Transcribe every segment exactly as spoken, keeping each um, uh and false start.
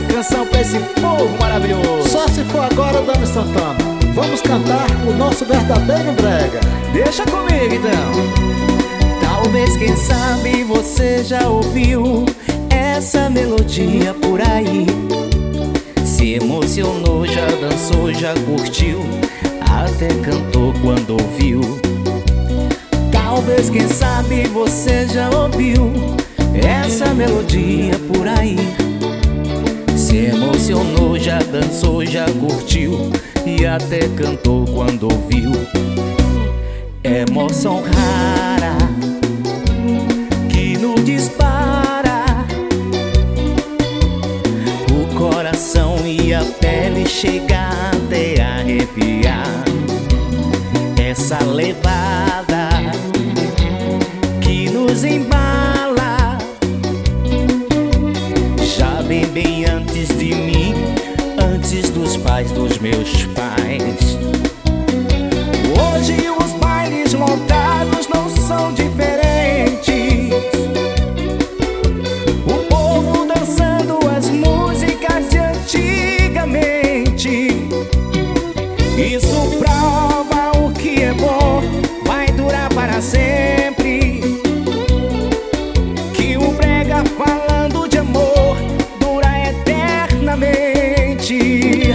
canção pra esse povo maravilhoso. Só se for agora, Dami Santana. Vamos cantar o nosso verdadeiro brega. Deixa comigo então. Talvez, quem sabe, você já ouviu essa melodia por aí. Se emocionou, já dançou, já curtiu, até cantou quando ouviu. Talvez, quem sabe, você já ouviu essa melodia por aí. Se emocionou, já dançou, já curtiu, e até cantou quando ouviu. Emoção rara que nos dispara o coração e a pele chega até arrepiar. Essa levada que nos embala já vem bem antes de mim, antes dos pais dos meus pais. Hoje os bailes montados não são diferentes, o povo dançando as músicas de antigamente. Isso prova o que é bom, vai durar para sempre. Que o brega falando de amor dura eternamente.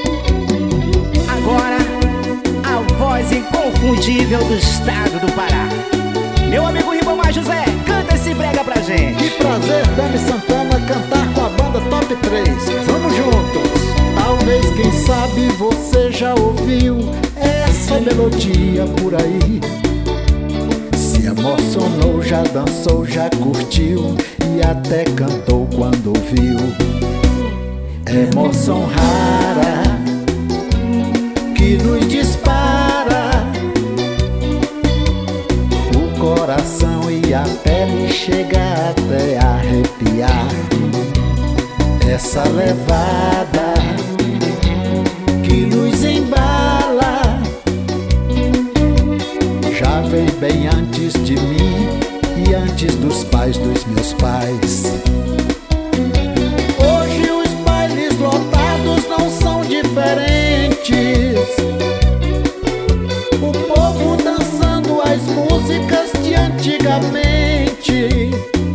Agora, a voz inconfundível do estado do Pará, meu amigo Ribamar José, canta esse brega pra gente. Que prazer, Dami Santana, cantar com a banda Top três. Vamos juntos. Talvez, quem sabe, você já ouviu essa melodia por aí. Se emocionou, já dançou, já curtiu, e até cantou quando ouviu. Emoção rara que nos dispara o coração e a pele chega até arrepiar. Essa levada que nos embala já veio bem antes de mim e antes dos pais dos meus pais. Hoje os bailes lotados não são diferentes, o povo dançando as músicas de antigamente.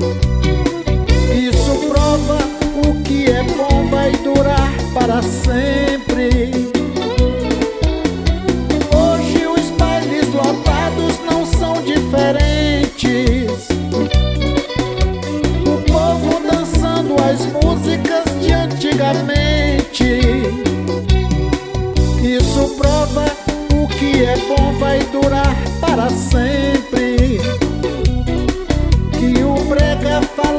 Isso prova o que é bom vai durar para sempre. Hoje os bailes lotados não são diferentes, o povo dançando as músicas de antigamente. Isso prova o que é bom vai durar para sempre. Que o brega fala